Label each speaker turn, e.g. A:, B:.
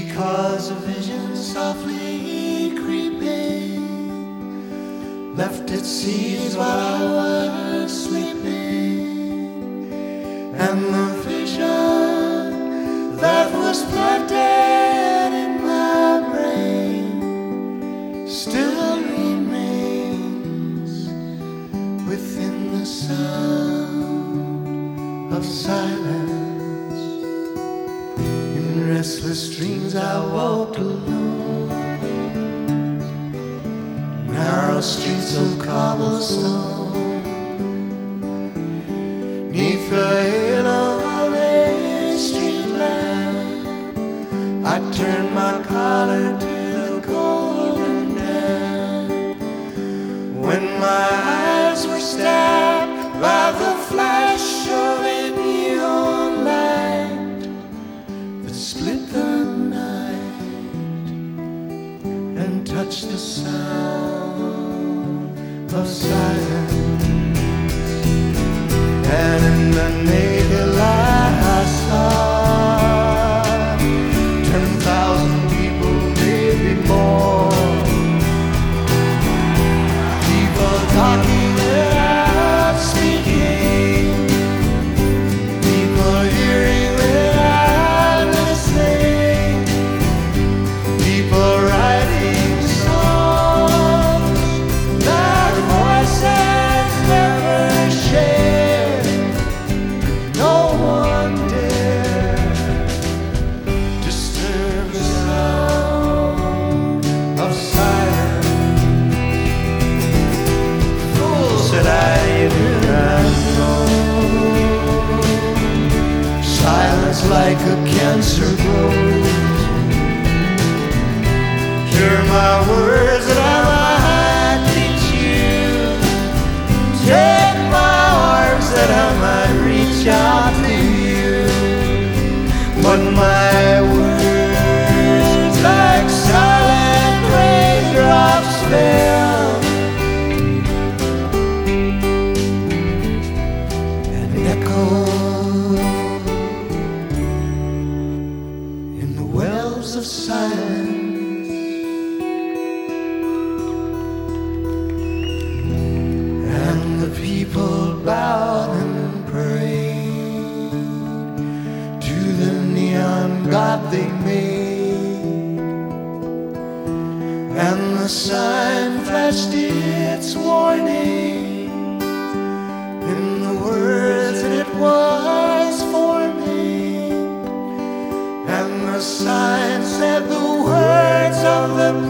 A: because a vision softly creeping left its seeds while I was sleeping, and the vision that was planted in my brain still remains within the sound of silence. In restless dreams I walked alone, narrow streets of cobblestone, 'neath the halo of a street lamp. I turned my collar to the golden damp, when my eyes were stabbed by the flash of a neon light that split the night and touched the sound of silence. And in the naked light I saw 10,000 people, maybe more, people talking without speaking, people hearing without listening, people writing songs that voices never shared. No one dared disturb the sound of silence. Fool, said I, you do not know. Silence like a cancer grows. Hear my words that I might teach you. Take my arms that I might reach out to you. But my words like silent raindrops fell and echoed in the wells of silence. And the people bowed and prayed to the neon god they made, and the sign flashed its warning in the words that it was forming, and the sign said the words of the